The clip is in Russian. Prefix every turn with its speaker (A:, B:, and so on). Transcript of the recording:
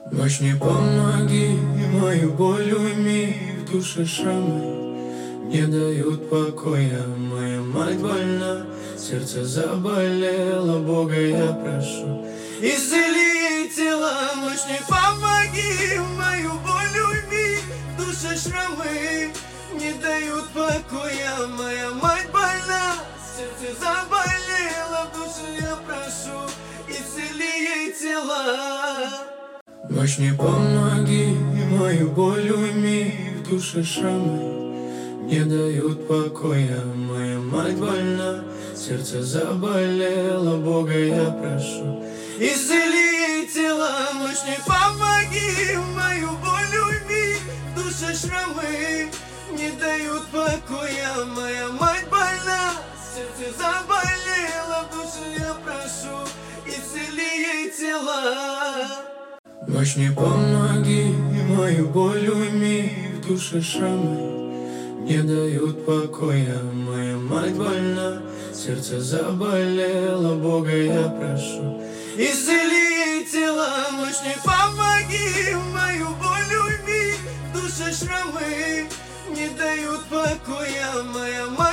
A: Мощней помоги, мою боль уйми, в душе шрамы не дают покоя. Моя мать больна, сердце заболело, Бога я прошу, исцели ей тела. Мощней помоги, мою боль уйми, в душе шрамы не дают покоя. Моя мать больна, сердце заболело, в душе я прошу, исцели ей тела. Мощней помоги, мою боль уйми, в душе шрамы не дают покоя. Моя мать больна, сердце заболело, Бога я прошу, исцели ей тела. Мощней помоги, мою боль уйми, в душе шрамы не дают покоя. Моя мать больна, сердце заболело, в душе я прошу, исцели ей тела. Мощней помоги, мою боль уйми, в душе шрамы не дают покоя. Моя мать больна, сердце заболело, Бога я прошу, исцели ей тела. Мощней помоги, мою боль уйми, в душе шрамы не дают покоя. Моя мать